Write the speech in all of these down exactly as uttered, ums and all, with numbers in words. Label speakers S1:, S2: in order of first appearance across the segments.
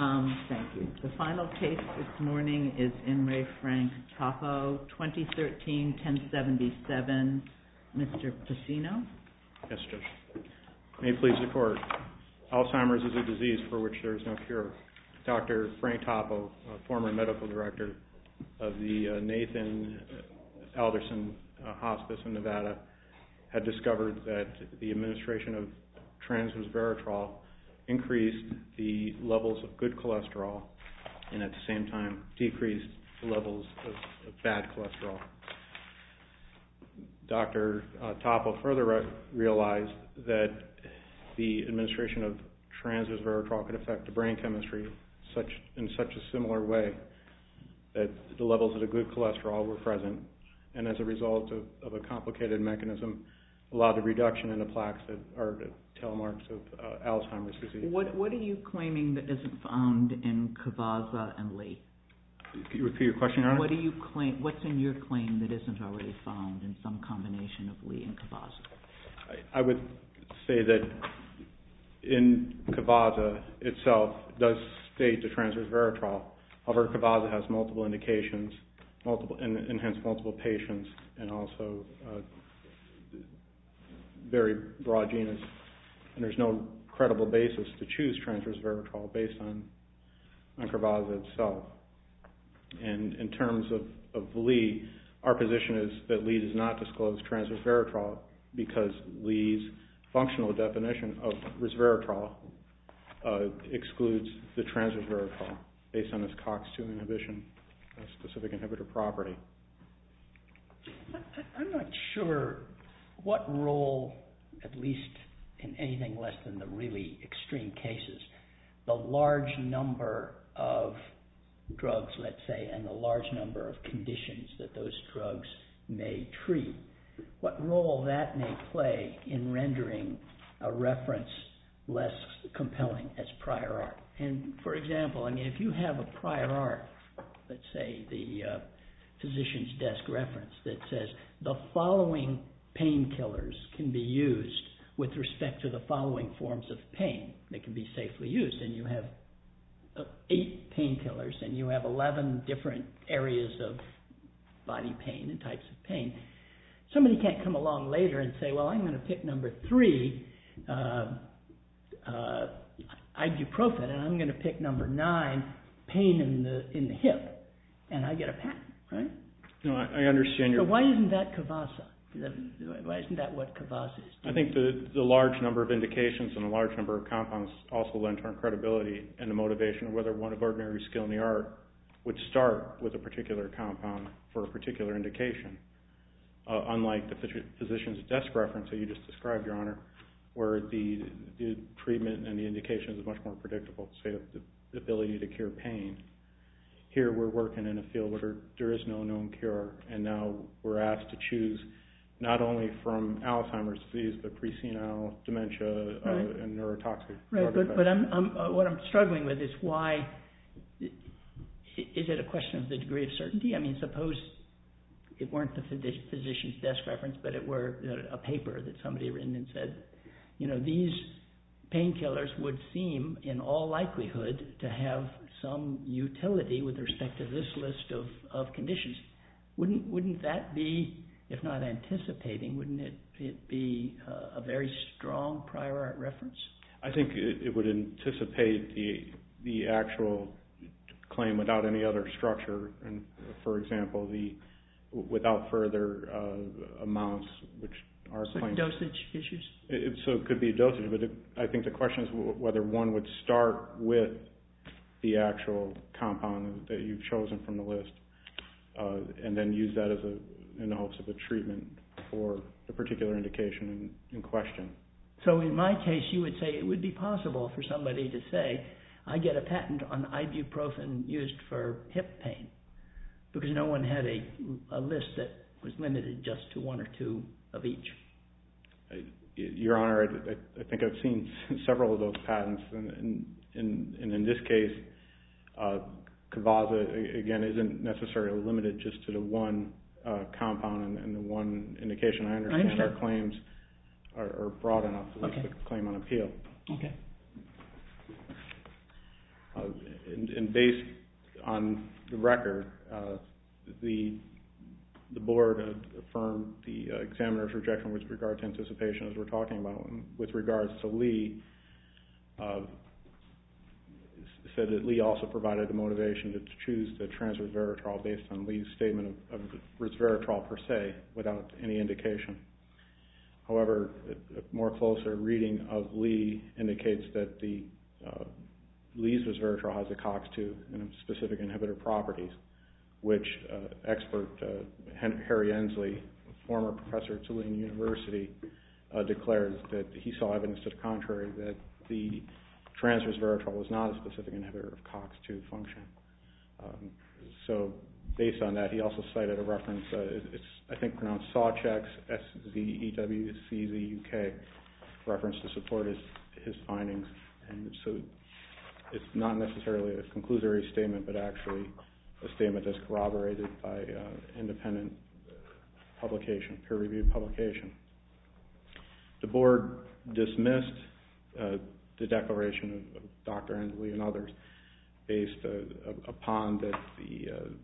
S1: Um, thank you. The final case this morning is In Re Frank Topo, twenty thirteen ten seventy-seven. Mister Pacino?
S2: Yes, Judge. May it please the Court. Alzheimer's is a disease for which there is no cure. Doctor Frank Topo, a former medical director of the uh, Nathan Alderson uh, Hospice in Nevada, had discovered that the administration of transresveratrol increased the levels of good cholesterol and at the same time decreased the levels of, of bad cholesterol. Doctor Uh, Topo further re- realized that the administration of transresveratrol could affect the brain chemistry such in such a similar way that the levels of the good cholesterol were present, and as a result of, of a complicated mechanism, allowed the reduction in the plaques that are the telemarks of uh, Alzheimer's disease.
S1: What, what are you claiming that isn't found in Cavazza and Lee?
S2: Can you repeat your question, Your Honor?
S1: What do you claim? What's in your claim that isn't already found in some combination of Lee and Cavazza?
S2: I, I would say that in Cavazza itself it does state the transresveratrol. However, Cavazza has multiple indications, multiple and, and hence multiple patients, and also uh, very broad genus, and there's no credible basis to choose transresveratrol based on, on Cavazza itself. And in terms of, of Lee, our position is that Lee does not disclose transresveratrol because Lee's functional definition of resveratrol uh, excludes the transresveratrol based on its COX two inhibition, a specific inhibitor property.
S3: I'm not sure what role, at least in anything less than the really extreme cases, the large number of drugs, let's say, and the large number of conditions that those drugs may treat, what role that may play in rendering a reference less compelling as prior art. And for example, I mean, if you have a prior art, let's say the uh, physician's desk reference that says the following painkillers can be used with respect to the following forms of pain that can be safely used, and you have uh, eight painkillers and you have eleven different areas of body pain and types of pain, somebody can't come along later and say, well, I'm going to pick number three, uh, uh, ibuprofen, and I'm going to pick number nine, pain in the in the hip, and I get a patent, right?
S2: No, I, I understand your...
S3: So why isn't that Cavazza? Why isn't that what Cavazza is doing?
S2: I think the, the large number of indications and the large number of compounds also lend to our credibility and the motivation of whether one of ordinary skill in the art would start with a particular compound for a particular indication. Uh, unlike the physician's desk reference that you just described, Your Honor, where the, the treatment and the indication is much more predictable, say the, the ability to cure pain. Here we're working in a field where there, there is no known cure, and now we're asked to choose not only from Alzheimer's disease, but presenile dementia uh, right. and neurotoxic.
S3: Right, but, but I'm, I'm, uh, what I'm struggling with is why, is it a question of the degree of certainty? I mean, suppose it weren't the physician's desk reference, but it were a paper that somebody had written and said, you know, these painkillers would seem, in all likelihood, to have some utility with respect to this list of, of conditions. Wouldn't wouldn't that be, if not anticipating, wouldn't it, it be uh, a very strong prior art reference?
S2: I think it, it would anticipate the the actual claim without any other structure, and for example, the without further uh, amounts, which are
S3: so
S2: claims.
S3: Dosage issues?
S2: It, so it could be dosage, but it, I think the question is whether one would start with the actual compound that you've chosen from the list, uh, and then use that as a in the hopes of a treatment for the particular indication in, in question.
S3: So in my case, you would say it would be possible for somebody to say, I get a patent on ibuprofen used for hip pain, because no one had a, a list that was limited just to one or two of each.
S2: Your Honor, I, I think I've seen several of those patents, and, and, and, and in this case, uh, Cavazza, again, isn't necessarily limited just to the one uh, compound and, and the one indication. I understand, I understand. Our claims are, are broad enough to okay. list the claim on appeal.
S3: Okay.
S2: Uh, and, and based on the record, uh, the the board uh, affirmed the uh, examiner's rejection with regard to anticipation, as we're talking about. And with regards to Lee, uh, said that Lee also provided the motivation to choose the trans-resveratrol based on Lee's statement of, of resveratrol per se, without any indication. However, a, a more closer reading of Lee indicates that the uh, Lee's resveratrol has a COX two and specific inhibitor properties, which uh, expert uh, Harry Ensley, former professor at Tulane University, uh, declares that he saw evidence to the contrary, that the trans-resveratrol was not a specific inhibitor of COX two function. Um, so based on that, he also cited a reference, uh, it's I think pronounced Sawchek's, S Z E W C Z U K, reference to support his, his findings. And so it's not necessarily a conclusory statement, but actually a statement that's corroborated by uh, independent publication, peer-reviewed publication. The board dismissed uh, the declaration of, of Doctor Ensley and others based uh, upon that the uh,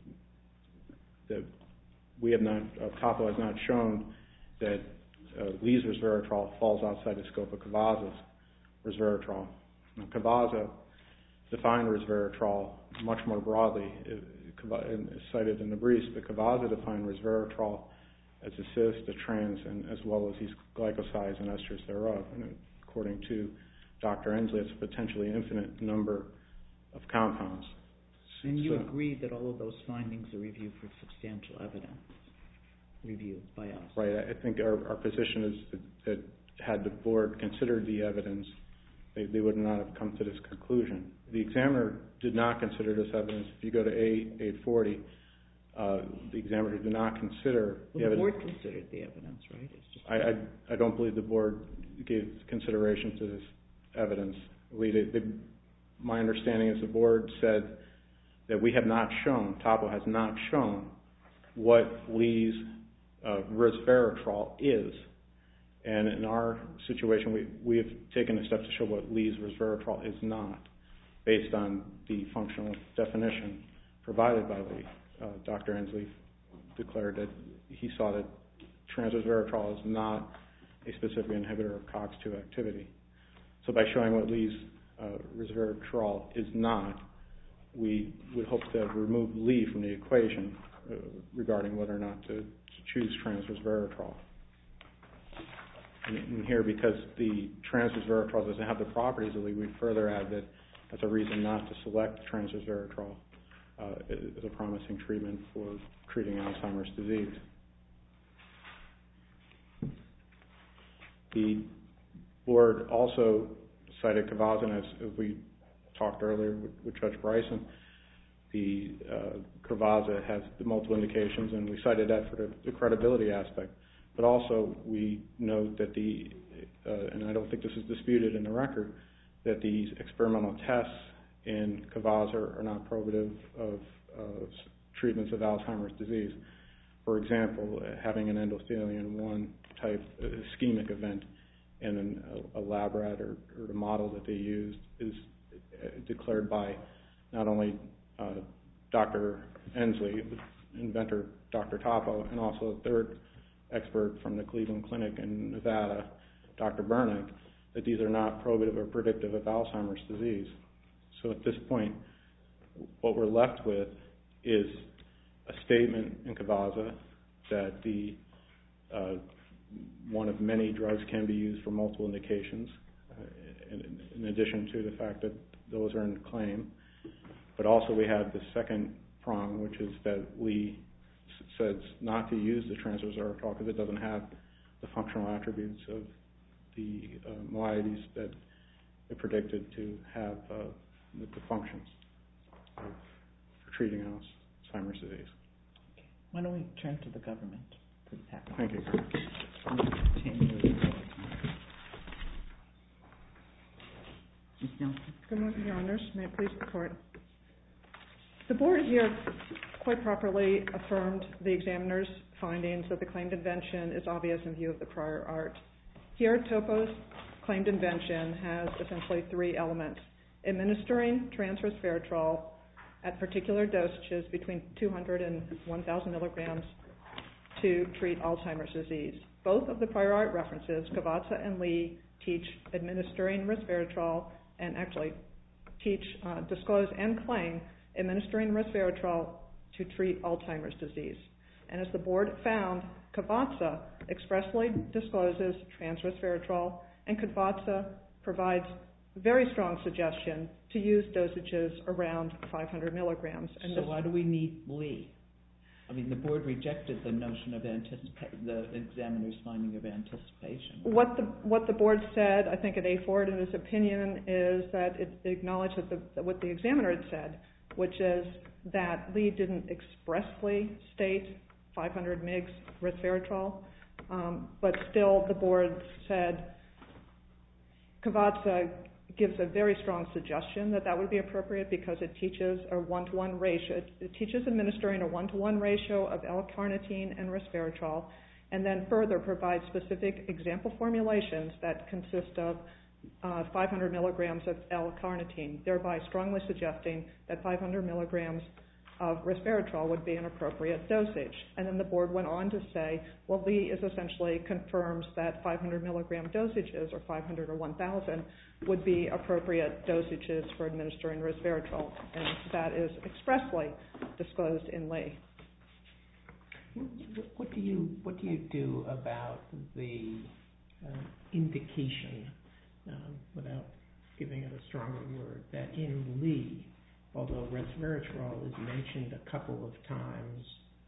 S2: that we have not, uh, Topo has not shown that uh, Lee's resveratrol falls outside the scope of Cavazza's resveratrol. Now, Cavazza defined resveratrol much more broadly, it, it, it's cited in the briefs, but Cavazza defined resveratrol as a cis, a trans, and as well as these glycosides and esters thereof. And according to Doctor Ensley, it's a potentially infinite number of compounds.
S1: And you
S2: so,
S1: agree that all of those findings are reviewed for substantial evidence, reviewed by us?
S2: Right. I think our, our position is that, that had the board considered the evidence, they, they would not have come to this conclusion. The examiner did not consider this evidence. If you go to A eight forty, uh, the examiner did not consider
S1: well,
S2: the evidence.
S1: The board considered the evidence, right? It's just
S2: I, I, I don't believe the board gave consideration to this evidence. We, they, they, my understanding is the board said that we have not shown, Topo has not shown, what Lee's uh, resveratrol is. And in our situation, we, we have taken a step to show what Lee's resveratrol is not, based on the functional definition provided by Lee. Uh, Doctor Ensley declared that he saw that trans-resveratrol is not a specific inhibitor of COX two activity. So by showing what Lee's uh, resveratrol is not, we would hope to have removed Lee from the equation uh, regarding whether or not to, to choose trans-resveratrol. And, and here, because the trans-resveratrol doesn't have the properties of Lee, we further add that that's a reason not to select trans-resveratrol uh, as a promising treatment for treating Alzheimer's disease. The board also cited Cavazza, as we talked earlier with, with Judge Bryson. The uh, Cavazza has the multiple indications, and we cited that for the, the credibility aspect. But also, we note that the, uh, and I don't think this is disputed in the record, that these experimental tests in Cavazza are not probative of, of treatments of Alzheimer's disease. For example, having an endothelin one type ischemic event in an, a, a lab rat or, or the model that they used is declared by not only uh, Doctor Ensley, the inventor Doctor Topo, and also a third expert from the Cleveland Clinic in Nevada, Doctor Bernick, that these are not probative or predictive of Alzheimer's disease. So at this point, what we're left with is a statement in Cavazza that the uh, one of many drugs can be used for multiple indications, uh, in, in addition to the fact that those are in claim. But also we have the second prong, which is that Lee s- says not to use the trans-resveratrol because it doesn't have the functional attributes of the uh, moieties that it predicted to have uh, the, the functions of for treating Alzheimer's disease.
S1: Okay. Why don't we turn to the government?
S2: Thank you.
S1: Miz Nelson.
S4: Good morning, Your Honors. May it please the Court. The Board here quite properly affirmed the examiner's findings that the claimed invention is obvious in view of the prior art. Here, Topo's claimed invention has essentially three elements. administering transresveratrol at particular dosages between two hundred and one thousand milligrams to treat Alzheimer's disease. Both of the prior art references, Cavazza and Lee, teach administering resveratrol and actually teach, uh, disclose and claim administering resveratrol to treat Alzheimer's disease. And as the board found, Cavazza expressly discloses transresveratrol, and Cavazza provides very strong suggestion to use dosages around five hundred milligrams. And
S1: so why do we need Lee? I mean, the board rejected the notion of anticipation, the examiner's finding of anticipation.
S4: What the what the board said, I think at A four in his opinion, is that it acknowledged that, the, that what the examiner had said, which is that Lee didn't expressly state five hundred milligrams resveratrol, um, but still the board said Cavazza gives a very strong suggestion that that would be appropriate because it teaches a one-to-one ratio. It teaches administering a one-to-one ratio of L-carnitine and resveratrol, and then further provides specific example formulations that consist of uh, five hundred milligrams of L-carnitine, thereby strongly suggesting that five hundred milligrams of resveratrol would be an appropriate dosage. And then the board went on to say, well, Lee is essentially confirms that five hundred milligram dosages, or five hundred or one thousand, would be appropriate dosages for administering resveratrol, and that is expressly disclosed in Lee.
S3: What do you what do you do about the uh, indication, um, without giving it a stronger word, that in Lee, although resveratrol is mentioned a couple of times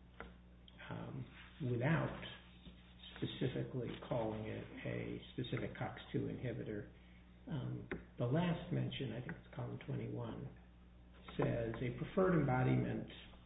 S3: um, without specifically calling it a specific COX two inhibitor, um, the last mention, I think it's column twenty-one, says a preferred embodiment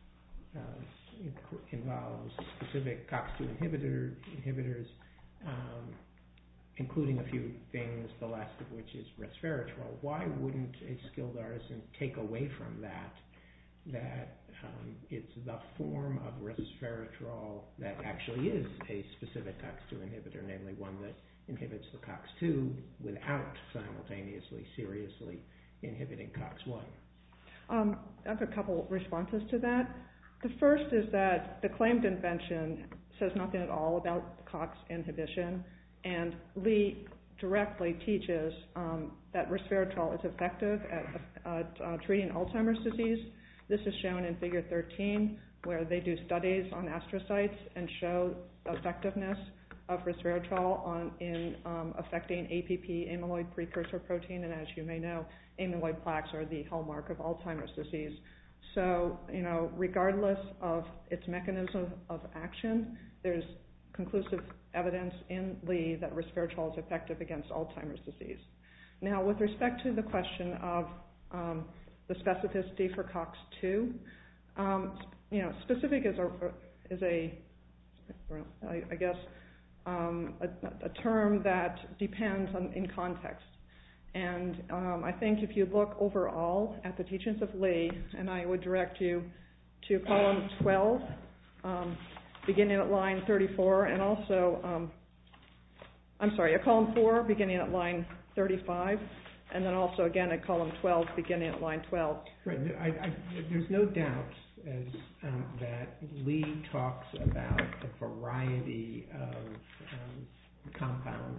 S3: uh, inc- involves specific COX two inhibitor, inhibitors, um, including a few things, the last of which is resveratrol. Why wouldn't a skilled artisan take away from that that um, it's the form of resveratrol that actually is a specific COX two inhibitor, namely one that inhibits the COX two without simultaneously seriously inhibiting COX one?
S4: Um, I have a couple responses to that. The first is that the claimed invention says nothing at all about COX inhibition, and Lee directly teaches um, that resveratrol is effective at, at uh, treating Alzheimer's disease. This is shown in figure thirteen, where they do studies on astrocytes and show effectiveness of resveratrol on, in um, affecting A P P, amyloid precursor protein, and as you may know, amyloid plaques are the hallmark of Alzheimer's disease. So, you know, regardless of its mechanism of action, there's conclusive evidence in Lee that resveratrol is effective against Alzheimer's disease. Now, with respect to the question of um, the specificity for COX two, um, you know, specific is a, is a I, I guess, um, a, a term that depends on in context. And um, I think if you look overall at the teachings of Lee, and I would direct you to column twelve, um, beginning at line thirty-four, and also, um, I'm sorry, at column four, beginning at line thirty-five, and then also again at column twelve, beginning at line twelve.
S3: Right. I, I, there's no doubt as um, that Lee talks about a variety of um, compounds,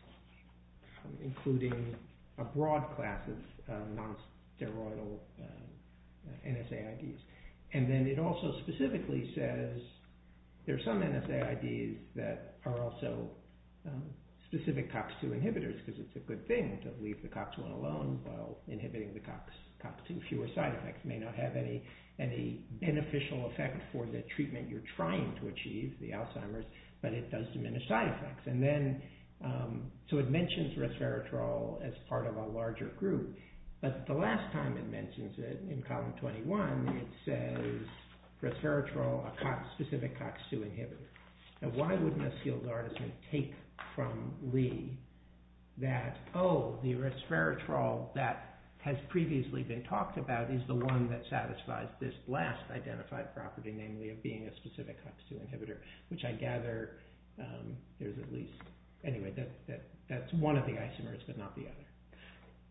S3: um, including a broad class of uh, non-steroidal uh, N S A I Ds. And then it also specifically says there are some N S A I Ds that are also um, specific COX two inhibitors because it's a good thing to leave the COX one alone while inhibiting the COX, COX two. Fewer side effects, may not have any, any beneficial effect for the treatment you're trying to achieve, the Alzheimer's, but it does diminish side effects. And then, um, so it mentions resveratrol as part of a larger group. But the last time it mentions it, in column twenty-one, it says resveratrol, a COX, specific COX two inhibitor. Now, why wouldn't a skilled artisan take from Lee that, oh, the resveratrol that has previously been talked about is the one that satisfies this last identified property, namely of being a specific COX two inhibitor, which I gather um, there's at least, anyway, that, that that's one of the isomers, but not the other.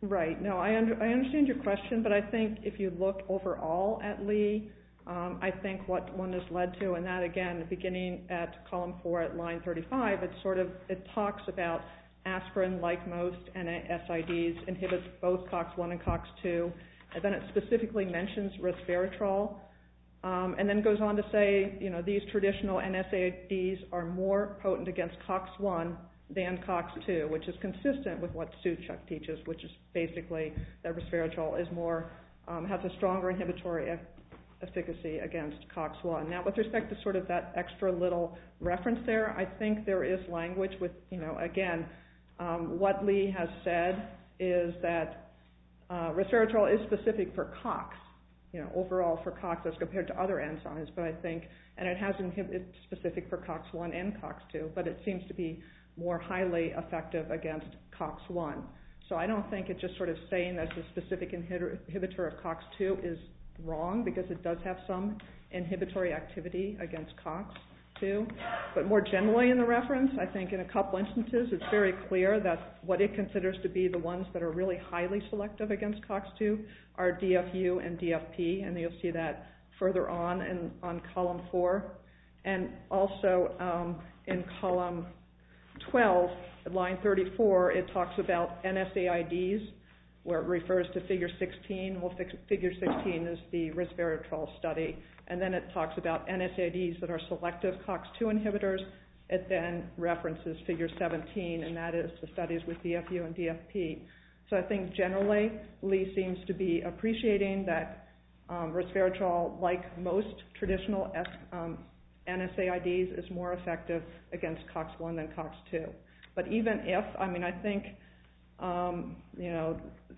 S4: Right. No, I, under, I understand your question, but I think if you look overall at Lee, um, I think what one is led to, and that again, beginning at column four at line thirty-five, it sort of, it talks about aspirin, like most N S I Ds, inhibits both COX one and COX two, and then it specifically mentions resveratrol, um, and then goes on to say, you know, these traditional N S A I Ds are more potent against COX one than COX two, which is consistent with what Suchuk teaches, which is basically that resveratrol is more, um, has a stronger inhibitory e- efficacy against COX one. Now, with respect to sort of that extra little reference there, I think there is language with, you know, again, um, what Lee has said is that uh, resveratrol is specific for COX, you know, overall for COX as compared to other enzymes, but I think, and it has inhib- it's specific for COX one and COX two, but it seems to be more highly effective against COX one. So I don't think it's just sort of saying that the specific inhibitor of COX two is wrong, because it does have some inhibitory activity against COX two. But more generally in the reference, I think in a couple instances it's very clear that what it considers to be the ones that are really highly selective against COX two are D F U and D F P, and you'll see that further on in, on column four. And also um, in column twelve, at line thirty-four, it talks about N S A I Ds, where it refers to figure sixteen. Well, figure sixteen is the resveratrol study. And then it talks about N S A I Ds that are selective COX two inhibitors. It then references figure seventeen, and that is the studies with D F U and D F P. So I think generally, Lee seems to be appreciating that um, resveratrol, like most traditional S, um, N S A I Ds, is more effective against COX one than COX two. But even if, I mean, I think, um, you know,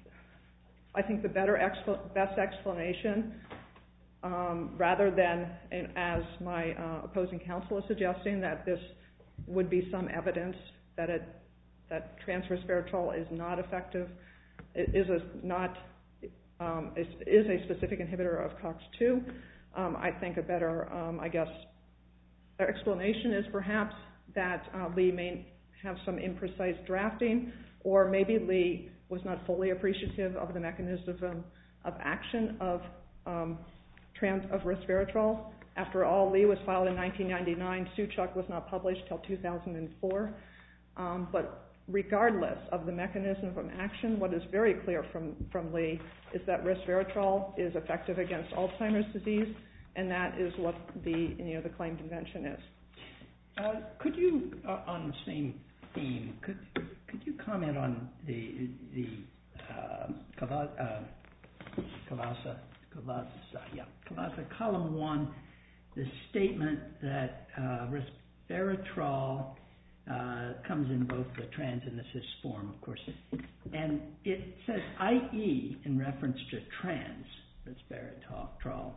S4: I think the better, expl- best explanation, um, rather than, and as my uh, opposing counsel is suggesting, that this would be some evidence that it that transresveratrol is not effective, it is a not um, is, is a specific inhibitor of COX two. Um, I think a better, um, I guess, explanation is perhaps that uh, Lee may have some imprecise drafting, or maybe Lee was not fully appreciative of the mechanism of action of um, trans of resveratrol. After all, Lee was filed in nineteen ninety-nine. Suchuk was not published till two thousand four. Um, but regardless of the mechanism of action, what is very clear from, from Lee is that resveratrol is effective against Alzheimer's disease, and that is what the, you know, the claimed invention is.
S3: Uh, could you, uh, on the same theme, could could you comment on the the uh, Kavasa, uh, Kavasa, Kavasa, yeah, Kavasa column one, the statement that uh, resveratrol uh, comes in both the trans and the cis form, of course, and it says that is in reference to trans resveratrol,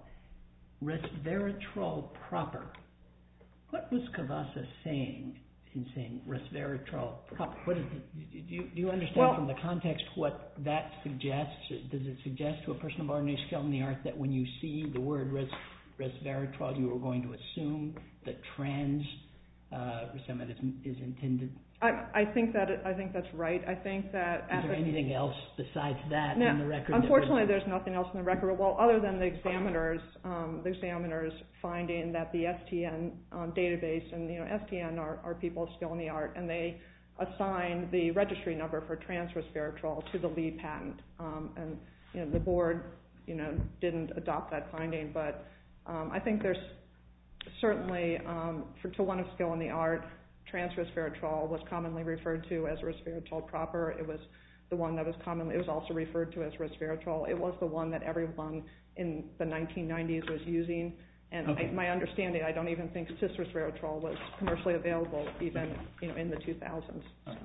S3: resveratrol proper. What was Kavasa saying in saying resveratrol proper? What is it, do, you, do you understand well, from the context what that suggests? Does it suggest to a person of ordinary skill in the art that when you see the word res, resveratrol, you are going to assume that trans uh, resveratrol is, is intended? I,
S4: I think that it, I think that's right. I think that.
S3: Is there anything else besides that
S4: now,
S3: in the record?
S4: Unfortunately, there's nothing else in the record. Well, other than the examiners, um, the examiners finding that the S T N um, database, and you know, S T N are, are people of skill in the art, and they assigned the registry number for transresveratrol to the lead patent, um, and you know, the board, you know, didn't adopt that finding. But um, I think there's certainly, um, for to one of skill in the art, transresveratrol was commonly referred to as resveratrol proper. It was the one that was commonly, it was also referred to as resveratrol. It was the one that everyone in the nineteen nineties was using. And okay. I, my understanding, I don't even think cis resveratrol was commercially available even, you know, in the two thousands.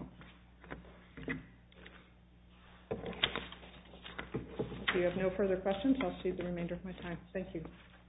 S4: So. If you have no further questions, I'll cede the remainder of my time. Thank you.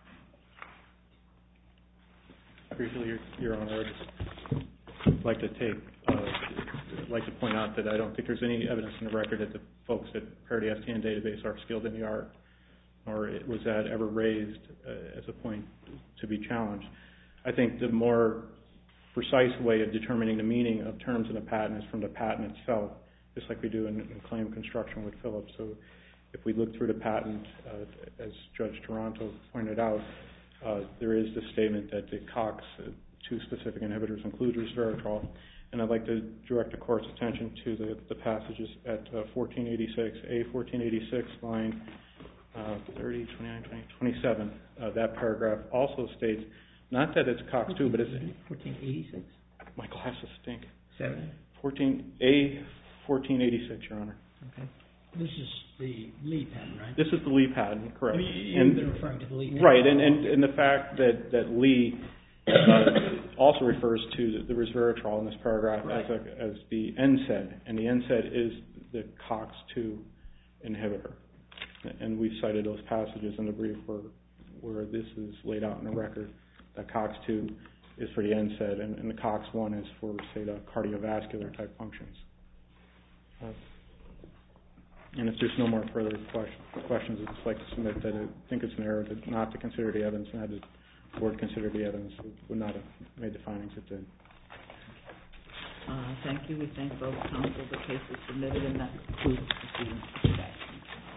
S2: Briefly, Your, Your Honor, I'd like to take, uh, I'd like to point out that I don't think there's any evidence in the record that the folks at Parity S T N database are skilled in the art, or it was that ever raised uh, as a point to be challenged. I think the more precise way of determining the meaning of terms in a patent is from the patent itself. just like we do in, in claim construction with Phillips. So if we look through the patent, uh, as Judge Toronto pointed out, uh, there is the statement that the COX uh, two specific inhibitors include resveratrol. And I'd like to direct the Court's attention to the, the passages at uh, fourteen eighty-six, A fourteen eighty-six, line uh, thirty, twenty-nine, twenty, twenty-seven. Uh, that paragraph also states, not that it's COX two, but it's...
S3: fourteen eighty-six?
S2: My glasses stink.
S3: Seven?
S2: fourteen, A fourteen eighty-six, Your Honor.
S3: Okay. This is the Lee patent, right?
S2: This is the Lee patent, correct.
S3: You've
S2: and,
S3: been referring to the Lee patent.
S2: Right, and, and, and the fact that, that Lee uh, also refers to the, the resveratrol in this paragraph
S3: right.
S2: as, a, as the N SAID, and the N SAID is the COX two inhibitor. And we've cited those passages in the brief where, where this is laid out in the record, that COX two is for the N SAID, and, and the COX one is for, say, the cardiovascular type functions. Uh, and if there's no more further question, questions, I'd just like to submit that I think it's an error to not to consider the evidence, and had the Board considered the evidence, it would not have made the findings it did.
S1: Uh, thank you. We thank both counsel. The case is submitted, and that concludes the proceedings for today.